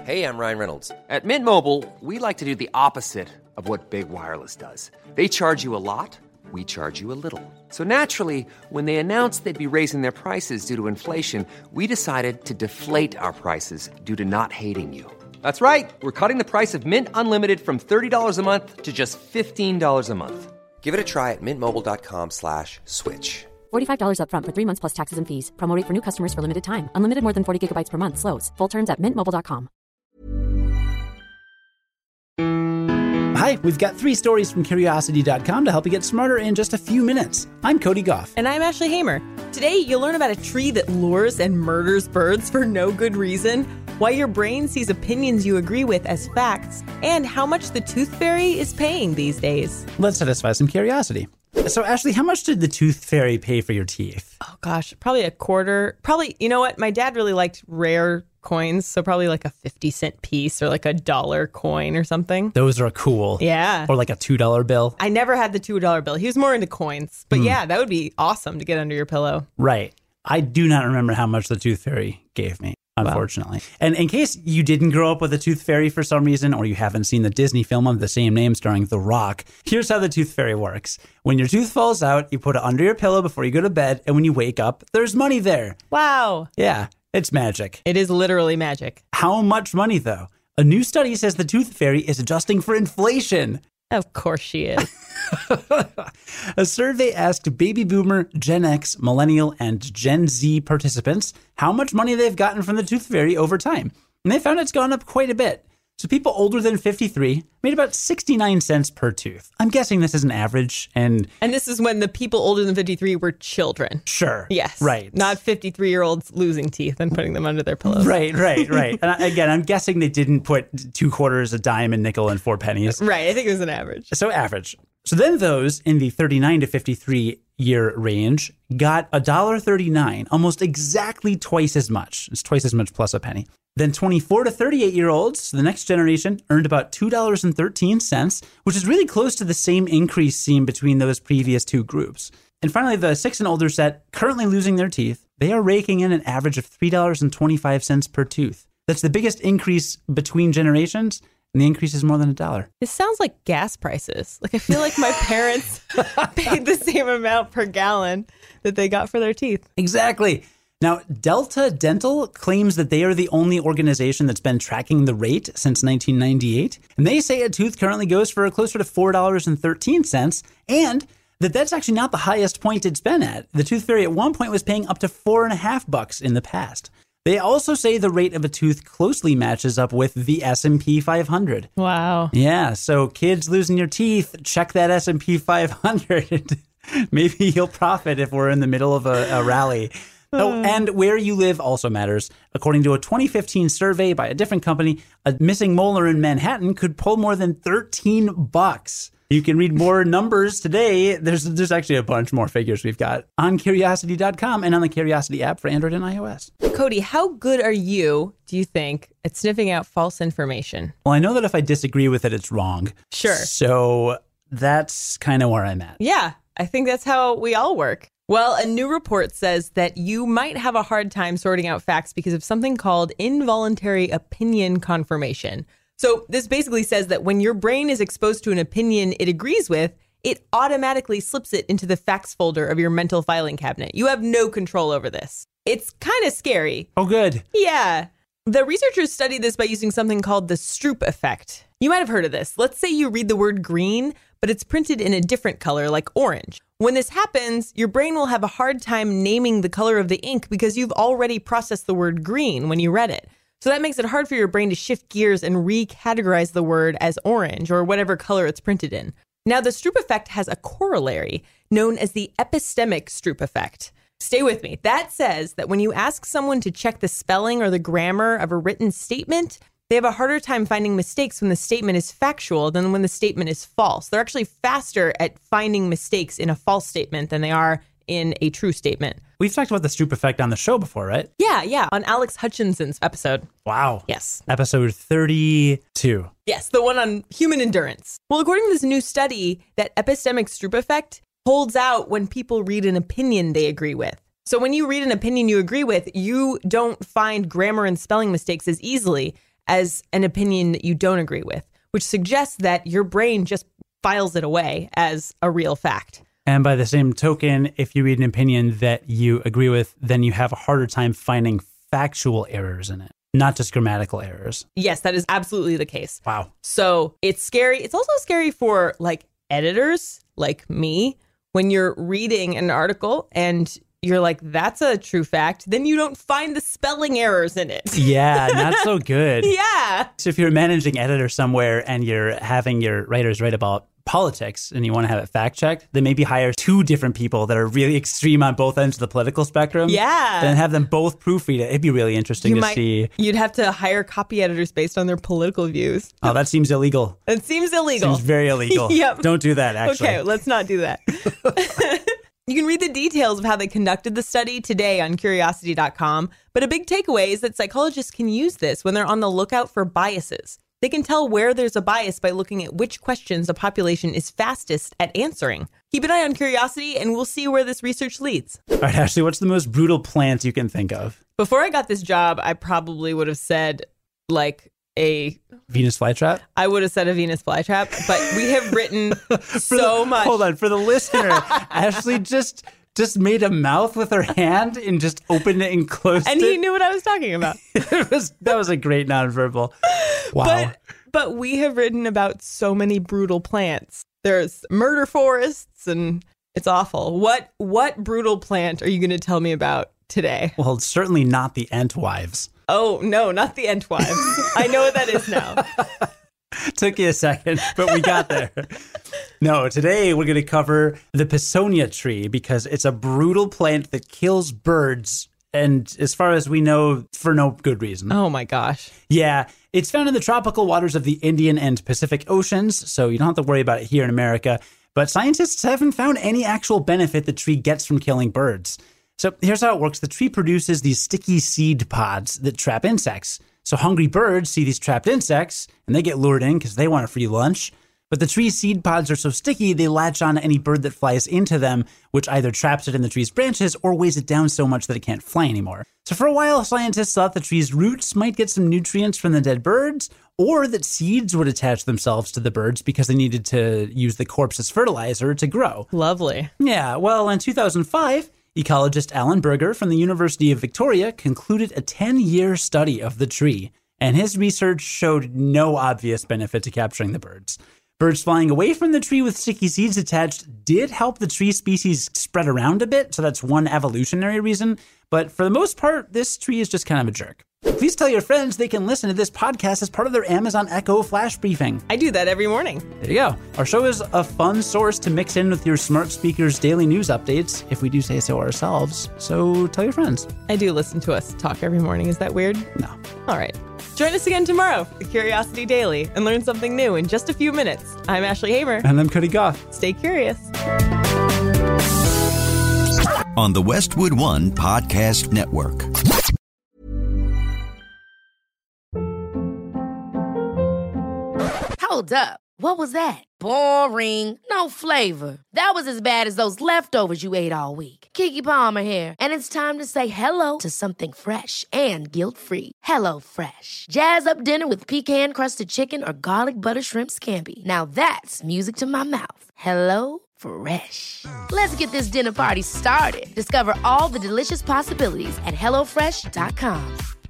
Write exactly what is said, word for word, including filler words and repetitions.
Hey, I'm Ryan Reynolds. At Mint Mobile, we like to do the opposite of what Big Wireless does. They charge you a lot, we charge you a little. So naturally, when they announced they'd be raising their prices due to inflation, we decided to deflate our prices due to not hating you. That's right. We're cutting the price of Mint Unlimited from thirty dollars a month to just fifteen dollars a month. Give it a try at mintmobile.com slash switch. forty-five dollars up front for three months plus taxes and fees. Promo rate for new customers for limited time. Unlimited more than forty gigabytes per month. Slows full terms at mint mobile dot com. Hi, we've got three stories from Curiosity dot com to help you get smarter in just a few minutes. I'm Cody Goff. And I'm Ashley Hamer. Today, you'll learn about a tree that lures and murders birds for no good reason, why your brain sees opinions you agree with as facts, and how much the tooth fairy is paying these days. Let's satisfy some curiosity. So, Ashley, how much did the tooth fairy pay for your teeth? Oh, gosh, probably a quarter. Probably, you know what? My dad really liked rare coins, so probably like a fifty cent piece or like a dollar coin or something. Those are cool. Yeah. Or like a two dollar bill. I never had the two dollar bill. He was more into coins. But Mm. yeah, that would be awesome to get under your pillow. Right. I do not remember how much the tooth fairy gave me, unfortunately. Wow. And in case you didn't grow up with a tooth fairy for some reason, or you haven't seen the Disney film of the same name starring The Rock, here's how the tooth fairy works. When your tooth falls out, you put it under your pillow before you go to bed, and when you wake up, there's money there. Wow. Yeah, it's magic. It is literally magic. How much money, though? A new study says the tooth fairy is adjusting for inflation. Of course she is. A survey asked baby boomer, Gen X, millennial, and Gen Z participants how much money they've gotten from the tooth fairy over time. And they found it's gone up quite a bit. So people older than fifty-three made about sixty-nine cents per tooth. I'm guessing this is an average. And and this is when the people older than fifty-three were children. Sure. Yes. Right. Not fifty-three-year-olds losing teeth and putting them under their pillows. Right, right, right. And I, again, I'm guessing they didn't put two quarters, a dime, a nickel, and four pennies. Right. I think it was an average. So average. So then those in the thirty-nine to fifty-three year range got one dollar thirty-nine, almost exactly twice as much. It's twice as much plus a penny. Then twenty-four to thirty-eight year olds, so the next generation, earned about two dollars and thirteen cents, which is really close to the same increase seen between those previous two groups. And finally, the six and older set, currently losing their teeth, they are raking in an average of three dollars and twenty-five cents per tooth. That's the biggest increase between generations, and the increase is more than a dollar. This sounds like gas prices. Like, I feel like my parents paid the same amount per gallon that they got for their teeth. Exactly. Now, Delta Dental claims that they are the only organization that's been tracking the rate since nineteen ninety-eight. And they say a tooth currently goes for closer to four dollars and thirteen cents, and that that's actually not the highest point it's been at. The tooth fairy at one point was paying up to four and a half bucks in the past. They also say the rate of a tooth closely matches up with the S and P five hundred. Wow. Yeah, so kids losing your teeth, check that S and P five hundred. Maybe you'll profit if we're in the middle of a, a rally. Oh, and where you live also matters. According to a twenty fifteen survey by a different company, a missing molar in Manhattan could pull more than thirteen bucks. You can read more numbers today. There's there's actually a bunch more figures we've got on Curiosity dot com and on the Curiosity app for Android and iOS. Cody, how good are you, do you think, at sniffing out false information? Well, I know that if I disagree with it, it's wrong. Sure. So that's kind of where I'm at. Yeah, I think that's how we all work. Well, a new report says that you might have a hard time sorting out facts because of something called involuntary opinion confirmation. So this basically says that when your brain is exposed to an opinion it agrees with, it automatically slips it into the facts folder of your mental filing cabinet. You have no control over this. It's kind of scary. Oh, good. Yeah. The researchers studied this by using something called the Stroop effect. You might have heard of this. Let's say you read the word green, but it's printed in a different color, like orange. When this happens, your brain will have a hard time naming the color of the ink because you've already processed the word green when you read it. So that makes it hard for your brain to shift gears and recategorize the word as orange or whatever color it's printed in. Now, the Stroop effect has a corollary known as the epistemic Stroop effect. Stay with me. That says that when you ask someone to check the spelling or the grammar of a written statement, they have a harder time finding mistakes when the statement is factual than when the statement is false. They're actually faster at finding mistakes in a false statement than they are in a true statement. We've talked about the Stroop effect on the show before, right? Yeah, yeah. On Alex Hutchinson's episode. Wow. Yes. Episode thirty-two. Yes, the one on human endurance. Well, according to this new study, that epistemic Stroop effect holds out when people read an opinion they agree with. So when you read an opinion you agree with, you don't find grammar and spelling mistakes as easily as an opinion that you don't agree with, which suggests that your brain just files it away as a real fact. And by the same token, if you read an opinion that you agree with, then you have a harder time finding factual errors in it, not just grammatical errors. Yes, that is absolutely the case. Wow. So it's scary. It's also scary for like editors like me when you're reading an article and you're like, that's a true fact. Then you don't find the spelling errors in it. Yeah, not so good. Yeah. So if you're a managing editor somewhere and you're having your writers write about politics and you want to have it fact checked, then maybe hire two different people that are really extreme on both ends of the political spectrum. Yeah. And have them both proofread it. It'd be really interesting you to might, see. You'd have to hire copy editors based on their political views. Oh, that seems illegal. It seems illegal. Seems very illegal. Yep. Don't do that, actually. Okay, let's not do that. You can read the details of how they conducted the study today on curiosity dot com, but a big takeaway is that psychologists can use this when they're on the lookout for biases. They can tell where there's a bias by looking at which questions a population is fastest at answering. Keep an eye on Curiosity, and we'll see where this research leads. All right, Ashley, what's the most brutal plant you can think of? Before I got this job, I probably would have said, like, a... Venus flytrap? I would have said a Venus flytrap, but we have written so the, much. Hold on, for the listener, Ashley just... just made a mouth with her hand and just opened it and closed and it. And he knew what I was talking about. it was, that was a great nonverbal. Wow. But, but we have written about so many brutal plants. There's murder forests and it's awful. What what brutal plant are you going to tell me about today? Well, it's certainly not the Entwives. Oh, no, not the Entwives. I know what that is now. Took you a second, but we got there. No, today we're going to cover the Pisonia tree because it's a brutal plant that kills birds. And as far as we know, for no good reason. Oh, my gosh. Yeah, it's found in the tropical waters of the Indian and Pacific Oceans, so you don't have to worry about it here in America. But scientists haven't found any actual benefit the tree gets from killing birds. So here's how it works. The tree produces these sticky seed pods that trap insects. So hungry birds see these trapped insects, and they get lured in because they want a free lunch. But the tree's seed pods are so sticky, they latch on to any bird that flies into them, which either traps it in the tree's branches or weighs it down so much that it can't fly anymore. So for a while, scientists thought the tree's roots might get some nutrients from the dead birds, or that seeds would attach themselves to the birds because they needed to use the corpse as fertilizer to grow. Lovely. Yeah, well, in two thousand five, ecologist Alan Berger from the University of Victoria concluded a ten-year study of the tree, and his research showed no obvious benefit to capturing the birds. Birds flying away from the tree with sticky seeds attached did help the tree species spread around a bit, so that's one evolutionary reason, but for the most part, this tree is just kind of a jerk. Please tell your friends they can listen to this podcast as part of their Amazon Echo Flash Briefing. I do that every morning. There you go. Our show is a fun source to mix in with your smart speaker's daily news updates, if we do say so ourselves. So tell your friends. I do listen to us talk every morning. Is that weird? No. All right. Join us again tomorrow for Curiosity Daily and learn something new in just a few minutes. I'm Ashley Hamer. And I'm Cody Goff. Stay curious. On the Westwood One Podcast Network. Hold up. What was that? Boring. No flavor. That was as bad as those leftovers you ate all week. Keke Palmer here, and it's time to say hello to something fresh and guilt-free. Hello Fresh. Jazz up dinner with pecan-crusted chicken or garlic butter shrimp scampi. Now that's music to my mouth. Hello Fresh. Let's get this dinner party started. Discover all the delicious possibilities at hello fresh dot com.